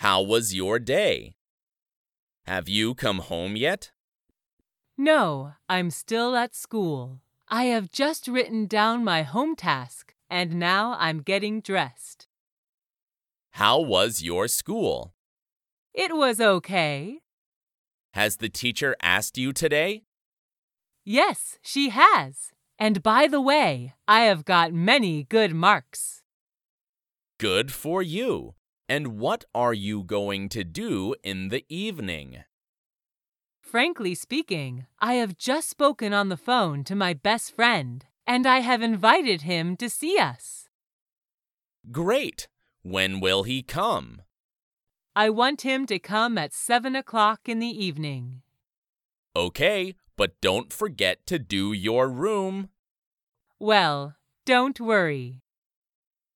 How was your day? Have you come home yet? No, I'm still at school. I have just written down my home task, and now I'm getting dressed. How was your school? It was okay. Has the teacher asked you today? Yes, she has. And by the way, I have got many good marks. Good for you. And what are you going to do in the evening? Frankly speaking, I have just spoken on the phone to my best friend, and I have invited him to see us. Great! When will he come? I want him to come at 7 o'clock in the evening. Okay, but don't forget to do your room. Well, don't worry.